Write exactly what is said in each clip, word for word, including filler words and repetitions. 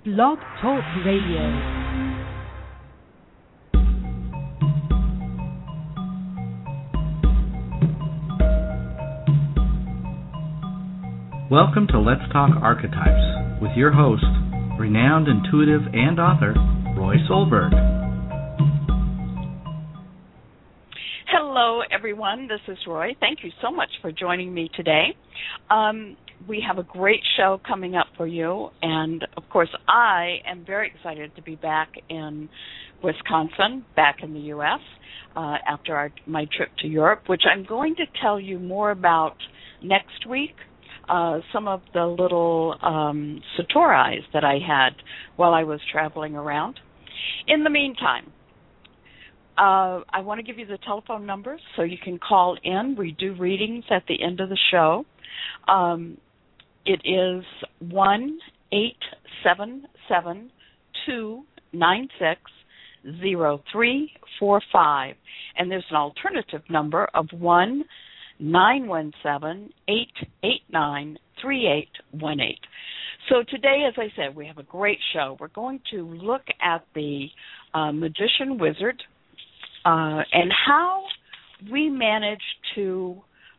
Blog Talk Radio. Welcome to Let's Talk Archetypes with your host, renowned intuitive and author, Roy Solberg. Hello, everyone. This is Roy. Thank you so much for joining me today. Um, we have a great show coming up for you, and, of course, I am very excited to be back in Wisconsin, back in the U S, uh, after our, my trip to Europe, which I'm going to tell you more about next week. Uh, some of the little um, satorais that I had while I was traveling around. In the meantime, uh, I want to give you the telephone numbers so you can call in. We do readings at the end of the show. Um, it is one eight seven seven two nine six zero three four five, and there's an alternative number of one nine one seven eight eight nine three eight one eight. So today, as I said, we have a great show. We're going to look at the uh, magician wizard uh, and how we manage to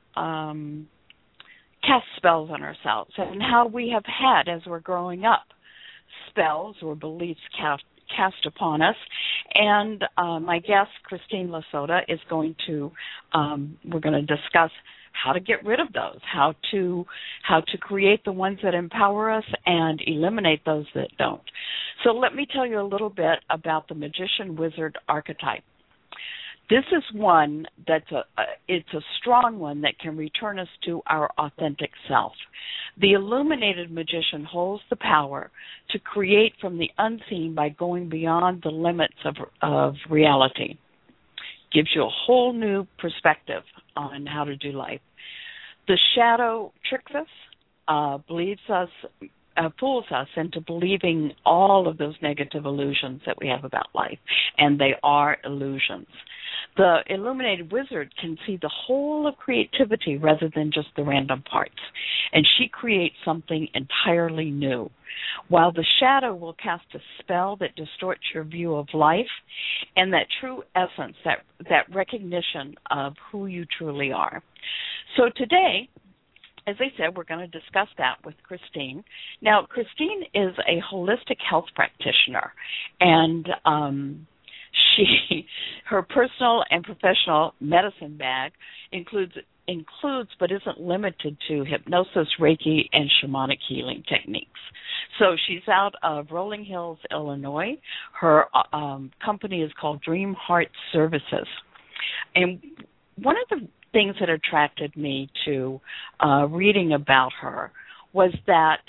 um, cast spells on ourselves, and how we have had, as we're growing up, spells or beliefs cast cast upon us. And uh, my guest, Christine Lasota, is going to, um, we're going to discuss how to get rid of those, how to how to create the ones that empower us and eliminate those that don't. So let me tell you a little bit about the magician wizard archetype. This is one that's a, a it's a strong one that can return us to our authentic self. The illuminated magician holds the power to create from the unseen by going beyond the limits of of reality. Gives you a whole new perspective on how to do life. The shadow tricks us, uh, believes us, uh, fools us into believing all of those negative illusions that we have about life, and they are illusions. The illuminated wizard can see the whole of creativity rather than just the random parts, and she creates something entirely new, while the shadow will cast a spell that distorts your view of life and that true essence, that, that recognition of who you truly are. So today, as I said, we're going to discuss that with Christine. Now, Christine is a holistic health practitioner, and um, She, her personal and professional medicine bag includes includes but isn't limited to hypnosis, Reiki, and shamanic healing techniques. So she's out of Rolling Hills, Illinois. Her um, company is called Dream Heart Services. And one of the things that attracted me to uh, reading about her was that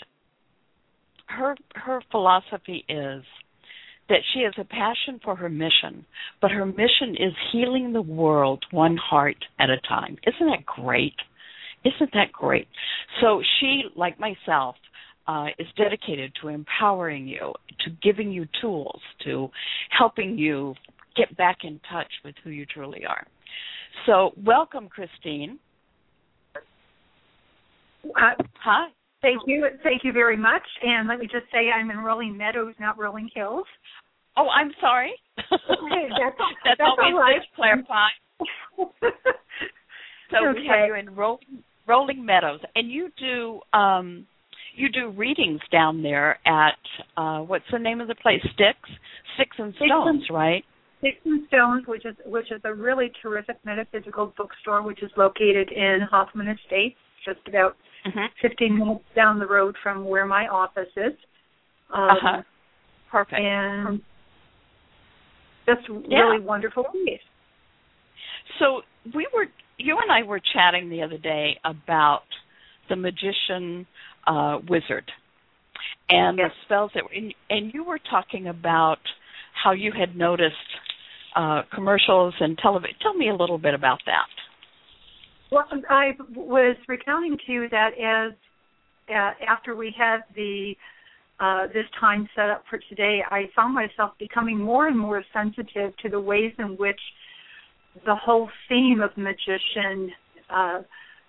her her philosophy is that she has a passion for her mission, but her mission is healing the world one heart at a time. Isn't that great? Isn't that great? So she, like myself, uh, is dedicated to empowering you, to giving you tools, to helping you get back in touch with who you truly are. So welcome, Christine. Uh, Hi. Thank you. Thank you very much. And let me just say I'm in Rolling Meadows, not Rolling Hills. Oh, I'm sorry. Okay, that's, that's, that's always all right. good to clarify. So okay. we have you in Roll, Rolling Meadows, and you do um, you do readings down there at uh, what's the name of the place? Sticks, Sticks and Stones, Sticks and, right? Sticks and Stones, which is which is a really terrific metaphysical bookstore, which is located in Hoffman Estates, just about mm-hmm. fifteen minutes down the road from where my office is. Um, uh-huh. Perfect. And just yeah. really wonderful place. So we were, you and I were chatting the other day about the magician uh, wizard and yes. the spells that were, in, and you were talking about how you had noticed uh, commercials and television. Tell me a little bit about that. Well, I was recounting to you that as uh, after we had the uh, this time set up for today, I found myself becoming more and more sensitive to the ways in which the whole theme of magician uh,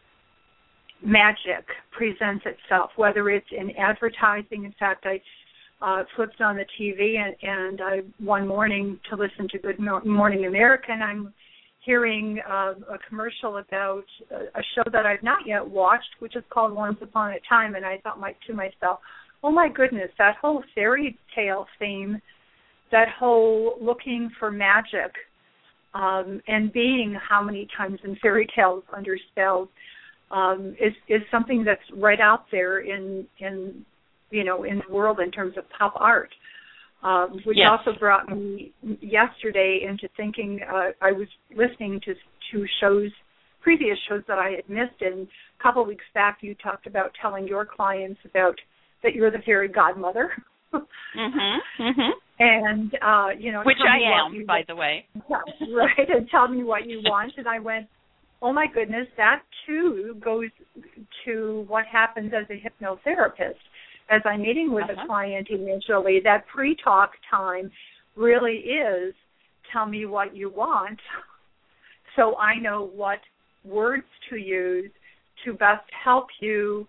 magic presents itself, whether it's in advertising. In fact, I uh, flipped on the T V, and, and I one morning to listen to Good Morning America, and I'm hearing uh, a commercial about a show that I've not yet watched, which is called Once Upon a Time, and I thought my, to myself, oh my goodness, that whole fairy tale theme, that whole looking for magic, um, and being how many times in fairy tales under spells, um, is, is something that's right out there in, in, you know, in the world in terms of pop art. Um, which yes. also brought me yesterday into thinking, uh, I was listening to to shows, previous shows that I had missed, and a couple of weeks back you talked about telling your clients about that you're the fairy godmother. mm-hmm, mm-hmm. And, uh, you know. Which I am, you, by the way. Right, and tell me what you want. And I went, oh my goodness, that too goes to what happens as a hypnotherapist. As I'm meeting with uh-huh. a client initially, that pre-talk time really is tell me what you want so I know what words to use to best help you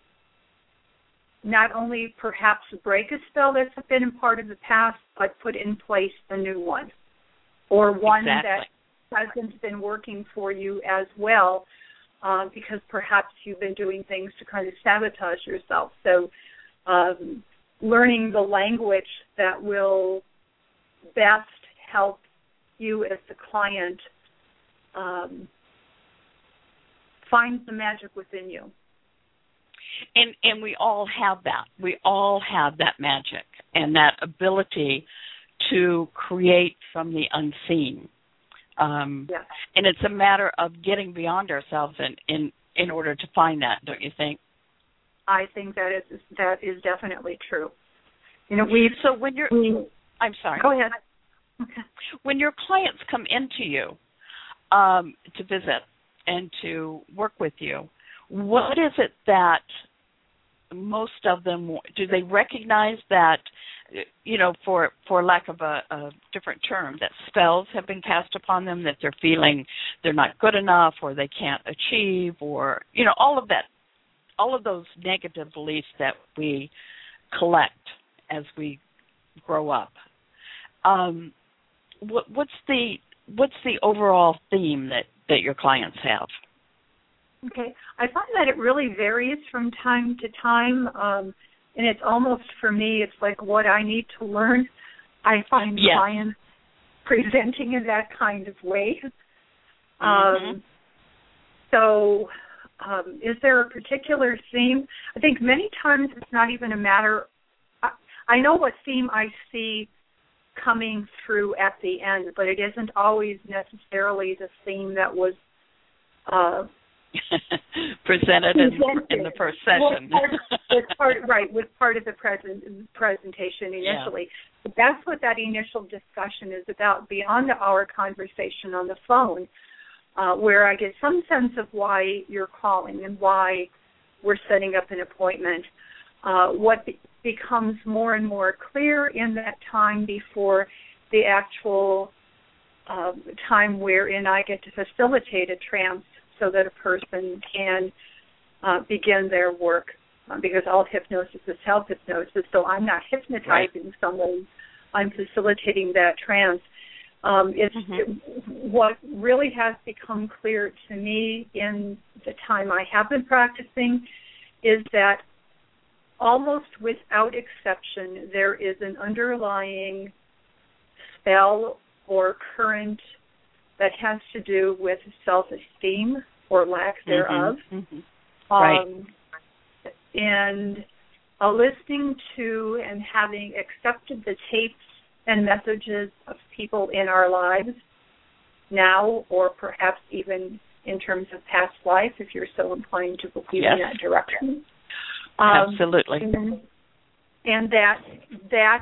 not only perhaps break a spell that's been a part of the past, but put in place a new one, or one exactly. that hasn't been working for you as well, uh, because perhaps you've been doing things to kind of sabotage yourself. So Um, learning the language that will best help you as the client um, find the magic within you. And and we all have that. We all have that magic and that ability to create from the unseen. Um, yeah. And it's a matter of getting beyond ourselves in, in, in order to find that, don't you think? I think that is that is definitely true. You know, we so when you're, we, I'm sorry. Go ahead. Okay. When your clients come into you um, to visit and to work with you, what is it that most of them do? They recognize that, you know, for for lack of a, a different term, that spells have been cast upon them, that they're feeling they're not good enough, or they can't achieve, or you know, all of that. All of those negative beliefs that we collect as we grow up. Um, what, what's the what's the overall theme that, that your clients have? Okay, I find that it really varies from time to time, um, and it's almost for me, it's like what I need to learn. I find yes. clients presenting in that kind of way. Mm-hmm. Um, so. Um, is there a particular theme? I think many times it's not even a matter. I, I know what theme I see coming through at the end, but it isn't always necessarily the theme that was uh, presented in, in the first session. Well, part, part, right, was part of the present, presentation initially. Yeah. But that's what that initial discussion is about beyond our conversation on the phone. Uh, where I get some sense of why you're calling and why we're setting up an appointment. Uh, what be- becomes more and more clear in that time before the actual uh, time wherein I get to facilitate a trance so that a person can uh, begin their work, uh, because all hypnosis is self-hypnosis, so I'm not hypnotizing right. someone, I'm facilitating that trance. Um, it's mm-hmm. it, what really has become clear to me in the time I have been practicing is that almost without exception, there is an underlying spell or current that has to do with self-esteem or lack thereof. Mm-hmm. Mm-hmm. Right. Um, and uh, listening to and having accepted the tapes and messages of people in our lives now, or perhaps even in terms of past life, if you're so inclined to believe yes. in that direction. Um, Absolutely. And, and that that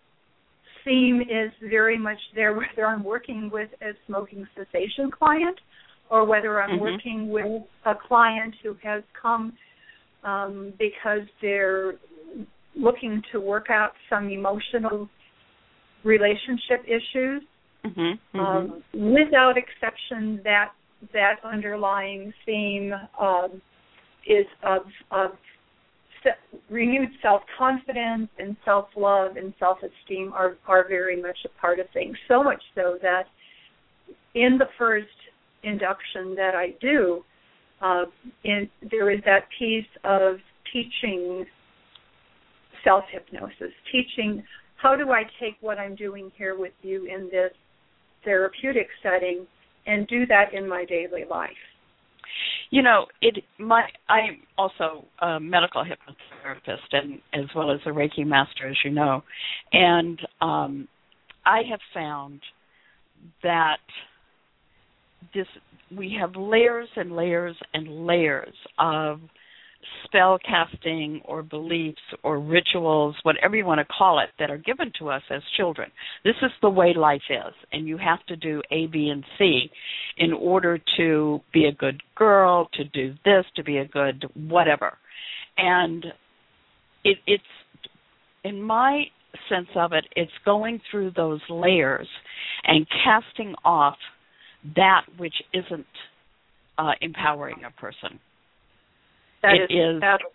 theme is very much there, whether I'm working with a smoking cessation client or whether I'm mm-hmm. working with a client who has come um, because they're looking to work out some emotional relationship issues. Mm-hmm, mm-hmm. Um, without exception, that that underlying theme um, is of, of renewed self-confidence and self-love and self-esteem are, are very much a part of things, so much so that in the first induction that I do, uh, in, there is that piece of teaching self-hypnosis, teaching how do I take what I'm doing here with you in this therapeutic setting and do that in my daily life. You know, it. My I'm also a medical hypnotherapist and as well as a Reiki master, as you know, and um, I have found that this we have layers and layers and layers of spell casting or beliefs or rituals, whatever you want to call it, that are given to us as children. This is the way life is, and you have to do A, B, and C in order to be a good girl, to do this, to be a good whatever. And it, it's, in my sense of it, it's going through those layers and casting off that which isn't uh, empowering a person. That it is, is. That,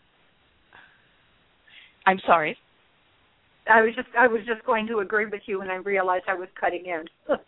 I'm sorry. I was just I was just going to agree with you when I realized I was cutting in.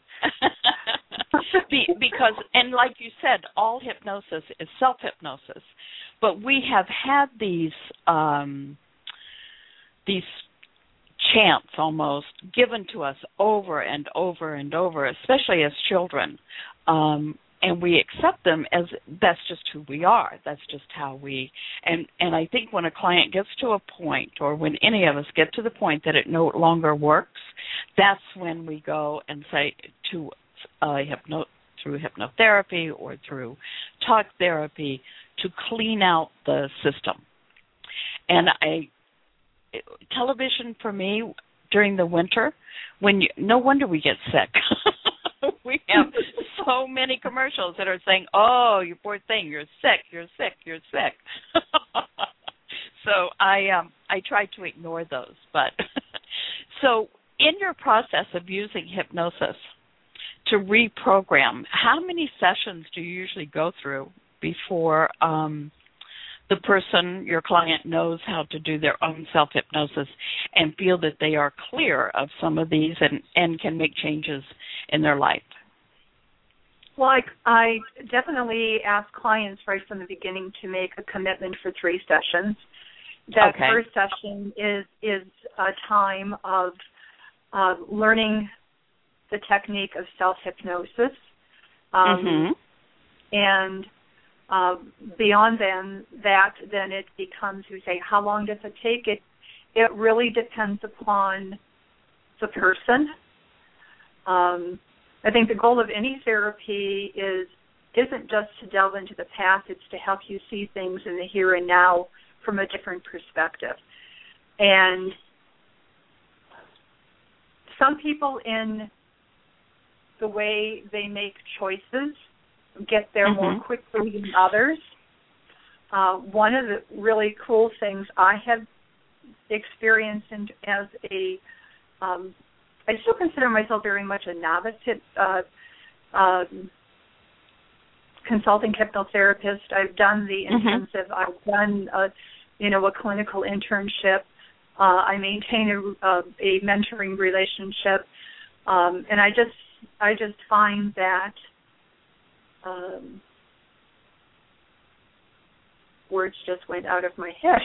Be, because, and like you said, all hypnosis is self-hypnosis, but we have had these um, these chants almost given to us over and over and over, especially as children. Um, And we accept them as that's just who we are. That's just how we, and, and I think when a client gets to a point, or when any of us get to the point that it no longer works, that's when we go and say to uh, hypno, through hypnotherapy or through talk therapy to clean out the system. And I, television for me during the winter, when you, no wonder we get sick. We have so many commercials that are saying, oh, you poor thing, you're sick, you're sick, you're sick. So I um, I try to ignore those. But so in your process of using hypnosis to reprogram, how many sessions do you usually go through before um, the person, your client, knows how to do their own self-hypnosis and feel that they are clear of some of these and, and can make changes in their life? Well, I, I definitely ask clients right from the beginning to make a commitment for three sessions. That okay. first session is is a time of uh, learning the technique of self-hypnosis. Um, mm-hmm. And uh, beyond then, that, then it becomes, you say, how long does it take? It, it really depends upon the person. Um, I think the goal of any therapy is, isn't just to delve into the past, it's to help you see things in the here and now from a different perspective. And some people in the way they make choices get there mm-hmm. more quickly than others. Uh, one of the really cool things I have experienced in, as a um, I still consider myself very much a novice uh, uh, consulting hypnotherapist. I've done the intensive. Mm-hmm. I've done, a, you know, a clinical internship. Uh, I maintain a, a, a mentoring relationship, um, and I just, I just find that um, words just went out of my head.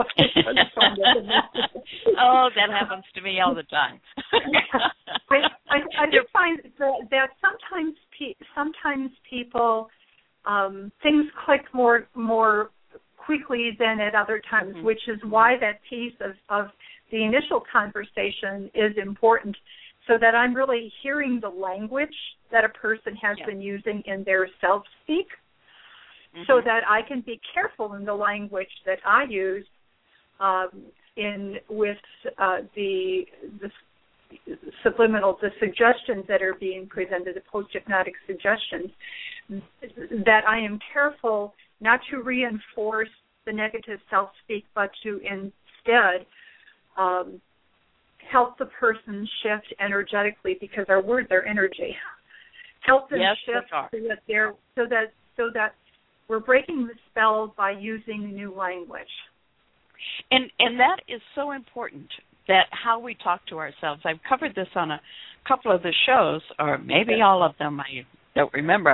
Oh, that happens to me all the time. I, I, I just find that, that sometimes, pe- sometimes people um, things click more more quickly than at other times, mm-hmm. which is why that piece of, of the initial conversation is important, so that I'm really hearing the language that a person has yeah. been using in their self-speak. Mm-hmm. So that I can be careful in the language that I use um, in with uh, the, the subliminal, the suggestions that are being presented, the post-hypnotic suggestions, that I am careful not to reinforce the negative self-speak, but to instead um, help the person shift energetically, because our words are energy. Help them yes, shift so that they're so that so that we're breaking the spell by using new language. And and that is so important, that how we talk to ourselves. I've covered this on a couple of the shows, or maybe yeah. all of them, I don't remember.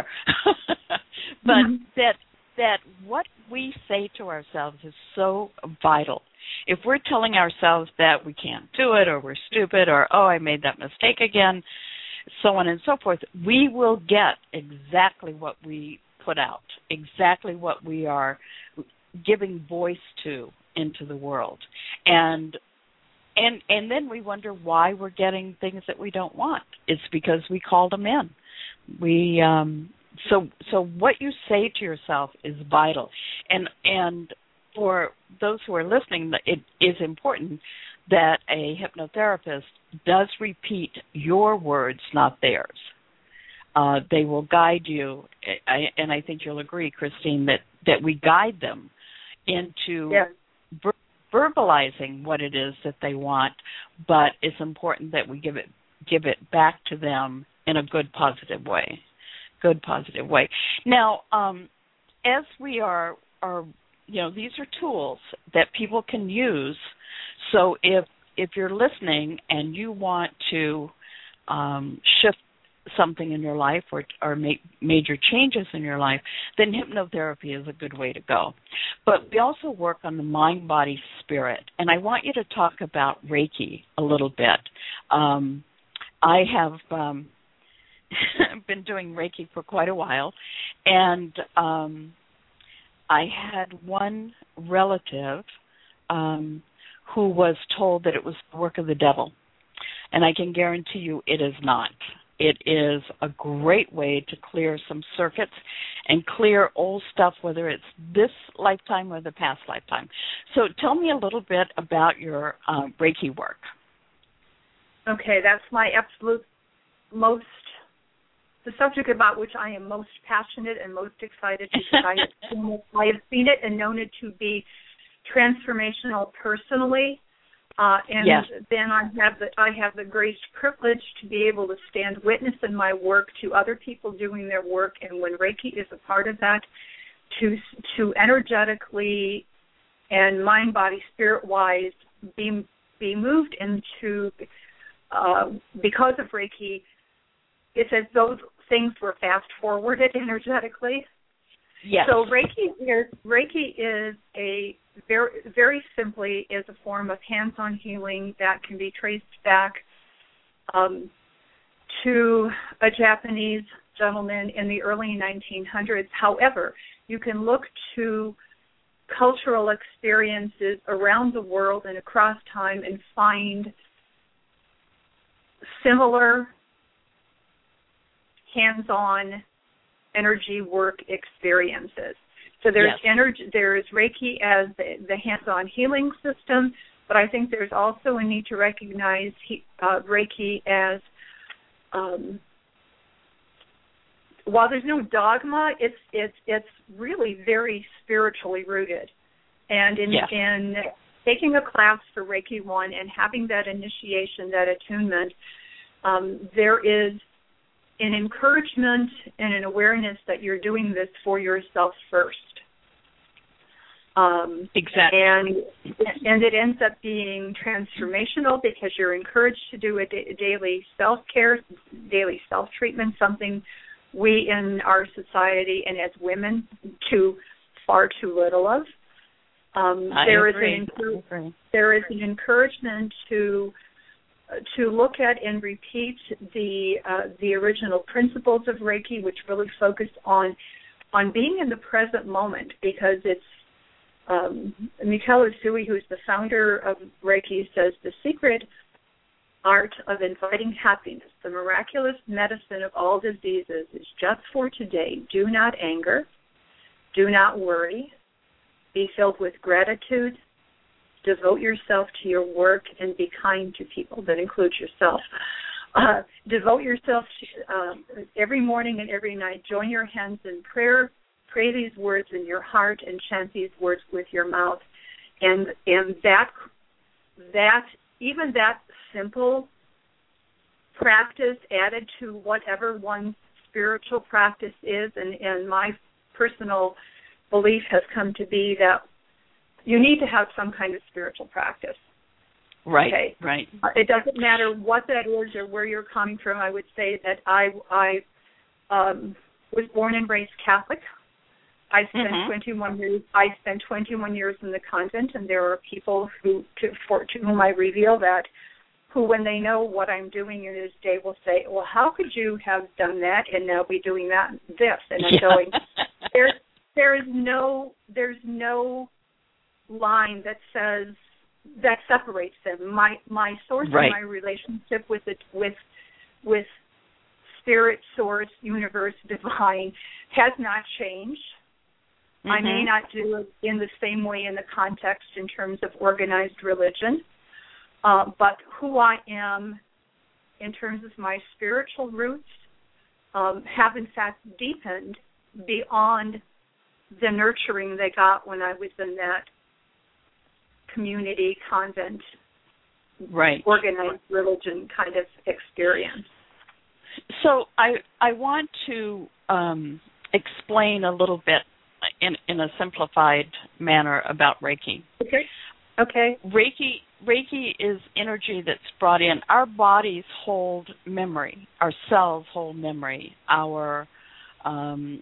But mm-hmm. that that what we say to ourselves is so vital. If we're telling ourselves that we can't do it, or we're stupid, or, oh, I made that mistake again, so on and so forth, we will get exactly what we put out, exactly what we are giving voice to into the world. And and and then we wonder why we're getting things that we don't want. It's because we called them in. We um, so so what you say to yourself is vital. And and for those who are listening, it is important that a hypnotherapist does repeat your words, not theirs. Uh, they will guide you, I, and I think you'll agree, Christine, that, that we guide them into yeah. ver- verbalizing what it is that they want, but it's important that we give it give it back to them in a good, positive way. Good, positive way. Now, um, as we are, are, you know, these are tools that people can use. So if if you're listening and you want to um, shift something in your life, or or make major changes in your life, then hypnotherapy is a good way to go. But we also work on the mind, body, spirit. And I want you to talk about Reiki a little bit. Um, I have um, been doing Reiki for quite a while, and um, I had one relative um, who was told that it was the work of the devil. And I can guarantee you it is not. It is a great way to clear some circuits and clear old stuff, whether it's this lifetime or the past lifetime. So tell me a little bit about your uh, Reiki work. Okay, that's my absolute most, the subject about which I am most passionate and most excited, because I have seen it, I have seen it and known it to be transformational personally. Uh, and yes. then I have the I have the great privilege to be able to stand witness in my work to other people doing their work, and when Reiki is a part of that, to to energetically and mind, body, spirit wise be be moved into uh, because of Reiki. It's as though things were fast forwarded energetically. Yes. So Reiki is Reiki is a very very simply is a form of hands-on healing that can be traced back um, to a Japanese gentleman in the early nineteen hundreds. However, you can look to cultural experiences around the world and across time and find similar hands-on energy work experiences. So there's yes. energy, there's Reiki as the, the hands-on healing system, but I think there's also a need to recognize he, uh, Reiki as, um, while there's no dogma, it's it's it's really very spiritually rooted. And in, yes. in taking a class for Reiki one and having that initiation, that attunement, um, there is an encouragement and an awareness that you're doing this for yourself first. Um, exactly. And and it ends up being transformational because you're encouraged to do a da- daily self-care, daily self-treatment, something we in our society and as women do far too little of. Um, I there agree. is an I agree. there is an encouragement to to look at and repeat the uh, the original principles of Reiki, which really focus on on being in the present moment, because it's um, Mikelo Usui, who's the founder of Reiki, says the secret art of inviting happiness, the miraculous medicine of all diseases, is just for today. Do not anger, do not worry, be filled with gratitude. Devote yourself to your work and be kind to people. That includes yourself. Uh, devote yourself to, um, every morning and every night. Join your hands in prayer. Pray these words in your heart and chant these words with your mouth. And and that that even that simple practice added to whatever one's spiritual practice is, and, and my personal belief has come to be that you need to have some kind of spiritual practice. Right, okay? right. It doesn't matter what that is or where you're coming from. I would say that I, I um, was born and raised Catholic. I spent mm-hmm. twenty-one years. I spent twenty-one years in the convent, and there are people who, to, for, to whom I reveal that, who, when they know what I'm doing in this day, will say, "Well, how could you have done that and now be doing that and this?" And I'm yeah. going, "There, there is no, there's no line that says that separates them. My my source right. and my relationship with it, with with spirit, source, universe, divine, has not changed." Mm-hmm. I may not do it in the same way in the context in terms of organized religion, uh, but who I am in terms of my spiritual roots um, have in fact deepened beyond the nurturing they got when I was in that community, convent, right. organized religion kind of experience. So I I want to um, explain a little bit in in a simplified manner about Reiki. Okay. Okay. Reiki Reiki is energy that's brought in. Our bodies hold memory. Our cells hold memory. Our um,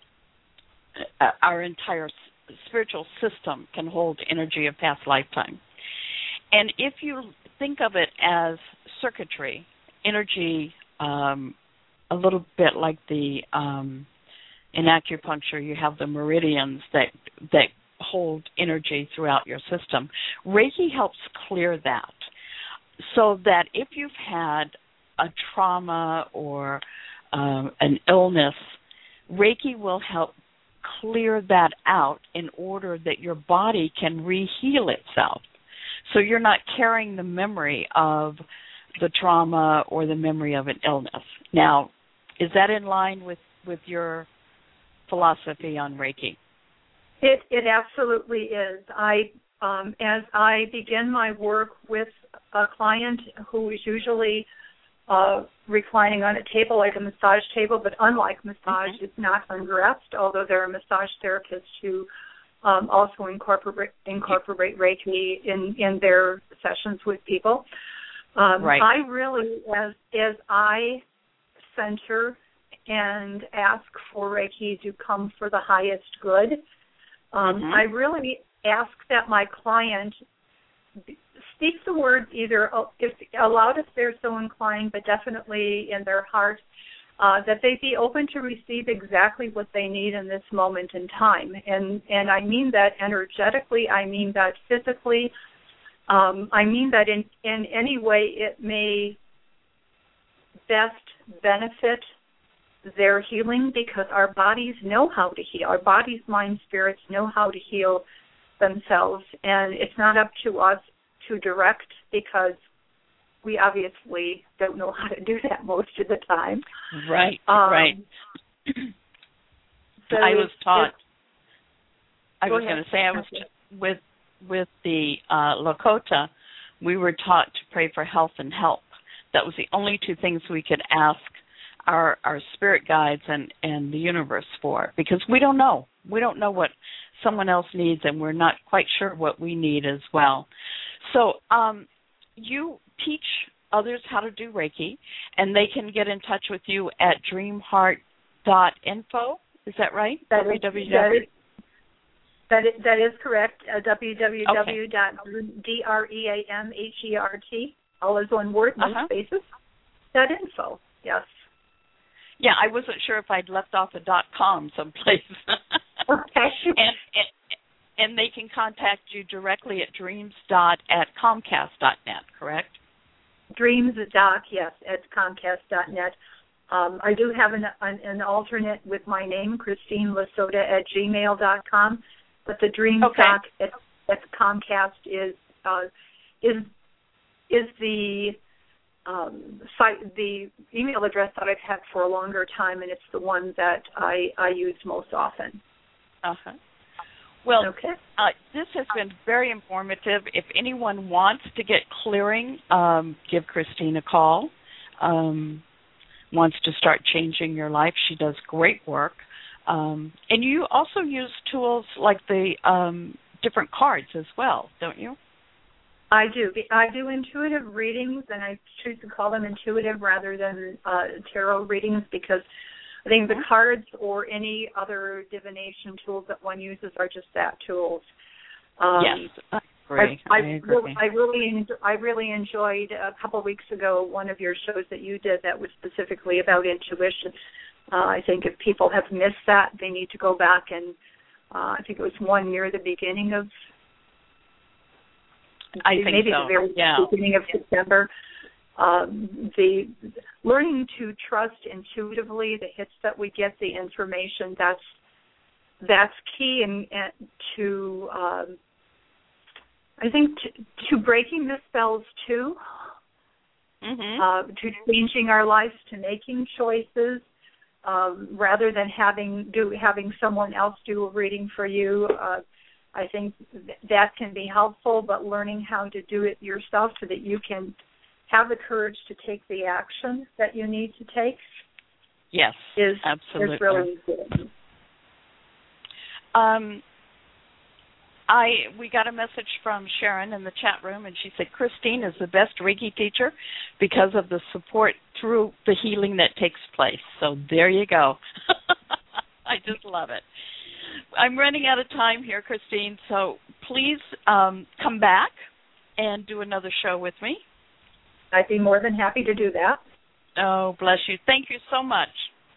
our entire spiritual system can hold energy of past lifetime. And if you think of it as circuitry, energy, um, a little bit like the um, in acupuncture, you have the meridians that that hold energy throughout your system. Reiki helps clear that, so that if you've had a trauma or um, an illness, Reiki will help clear that out in order that your body can re-heal itself. So you're not carrying the memory of the trauma or the memory of an illness. Now, is that in line with, with your philosophy on Reiki? It it absolutely is. I um, as I begin my work with a client who is usually uh, reclining on a table like a massage table, but unlike massage, mm-hmm. it's not undressed, although there are massage therapists who um, also incorporate incorporate Reiki in, in their sessions with people. Um, right. I really, as as I center and ask for Reiki to come for the highest good, um, mm-hmm. I really ask that my client speak the words either if, aloud if they're so inclined, but definitely in their heart, uh, that they be open to receive exactly what they need in this moment in time. And, and I mean that energetically, I mean that physically, um, I mean that in, in any way it may best benefit their healing, because our bodies know how to heal. Our bodies, mind, spirits know how to heal themselves, and it's not up to us to direct, because we obviously don't know how to do that most of the time. Right, um, right. So I was taught, I was go going to say, I was t- with with the uh, Lakota, we were taught to pray for health and help. That was the only two things we could ask our our spirit guides and, and the universe for, because we don't know. We don't know what someone else needs, and we're not quite sure what we need as well. So um, you teach others how to do Reiki, and they can get in touch with you at dreamheart dot info. Is that right? That is, w w w that is, that is, that is correct. Uh, w w w dot dreamheart, all is one word, no uh-huh. spaces, dot info. Yes. Yeah, I wasn't sure if I'd left off a dot com someplace. Okay. and, and and they can contact you directly at dreams dot at comcast dot net, correct? Dreams doc, yes, at comcast dot net. Um, I do have an, an, an alternate with my name, Christine Lasota at gmail dot com, but the Dreams okay. doc at, at Comcast is uh, is is the um, site, the email address that I've had for a longer time, and it's the one that I, I use most often. Uh-huh. Well, okay. uh, this has been very informative. If anyone wants to get clearing, um, give Christine a call. Um, wants to start changing your life, she does great work. Um, and you also use tools like the um, different cards as well, don't you? I do. I do intuitive readings, and I choose to call them intuitive rather than uh, tarot readings because I think the cards or any other divination tools that one uses are just that, tools. Um, yes, I agree. I, I, I, agree. Really, I really, I really enjoyed a couple of weeks ago one of your shows that you did that was specifically about intuition. Uh, I think if people have missed that, they need to go back and uh, I think it was one near the beginning of. I think maybe so. the very yeah. beginning of September. Um, the learning to trust intuitively the hits that we get, the information, that's that's key in, in to um, I think to, to breaking the spells too, mm-hmm. uh, to changing our lives, to making choices um, rather than having do having someone else do a reading for you. Uh, I think th- that can be helpful, but learning how to do it yourself so that you can have the courage to take the action that you need to take. Yes, is, absolutely. is really good. Um, I we got a message from Sharon in the chat room, and she said Christine is the best Reiki teacher because of the support through the healing that takes place. So there you go. I just love it. I'm running out of time here, Christine, so please um, come back and do another show with me. I'd be more than happy to do that. Oh, bless you. Thank you so much.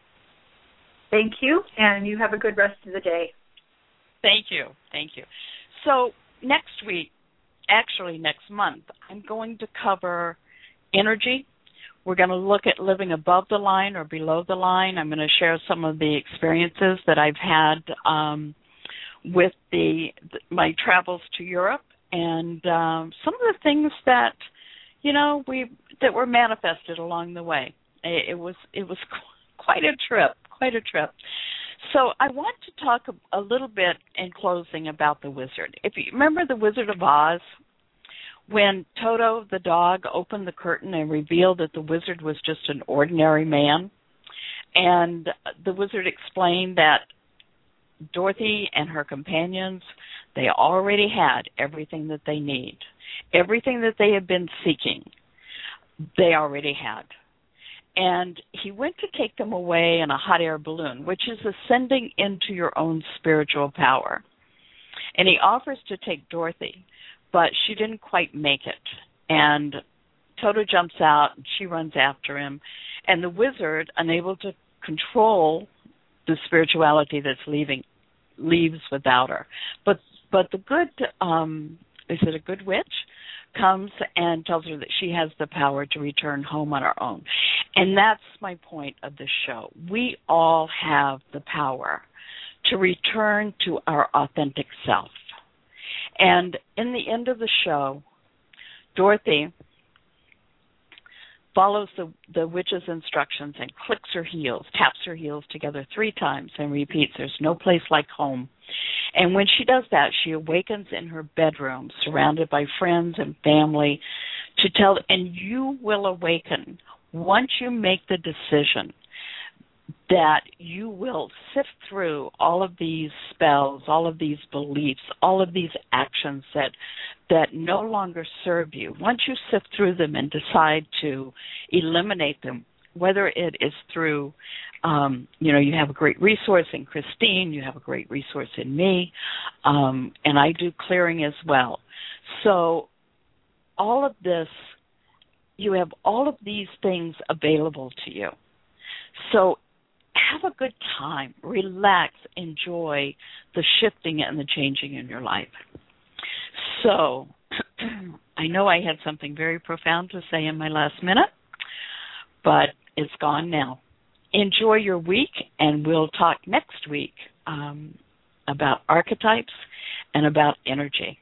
Thank you, and you have a good rest of the day. Thank you. Thank you. So next week, actually next month, I'm going to cover energy. We're going to look at living above the line or below the line. I'm going to share some of the experiences that I've had um, with the my travels to Europe and um, some of the things that, you know, we that were manifested along the way. It, it was it was quite a trip, quite a trip. So I want to talk a, a little bit in closing about the wizard. If you remember the Wizard of Oz, when Toto the dog opened the curtain and revealed that the wizard was just an ordinary man, and the wizard explained that Dorothy and her companions, they already had everything that they need. Everything that they had been seeking, they already had. And he went to take them away in a hot air balloon, which is ascending into your own spiritual power. And he offers to take Dorothy, but she didn't quite make it. And Toto jumps out, and she runs after him. And the wizard, unable to control the spirituality that's leaving, leaves without her. But but the good, um, is it a good witch, comes and tells her that she has the power to return home on her own. And that's my point of this show. We all have the power to return to our authentic self. And in the end of the show, Dorothy follows the, the witch's instructions and clicks her heels, taps her heels together three times and repeats, "There's no place like home." And when she does that, she awakens in her bedroom, surrounded by friends and family, to tell, and you will awaken once you make the decision that you will sift through all of these spells, all of these beliefs, all of these actions that that no longer serve you. Once you sift through them and decide to eliminate them, whether it is through, um, you know, you have a great resource in Christine, you have a great resource in me, um, and I do clearing as well. So all of this, you have all of these things available to you. So have a good time, relax, enjoy the shifting and the changing in your life. So I know I had something very profound to say in my last minute, but it's gone now. Enjoy your week, and we'll talk next week um, about archetypes and about energy.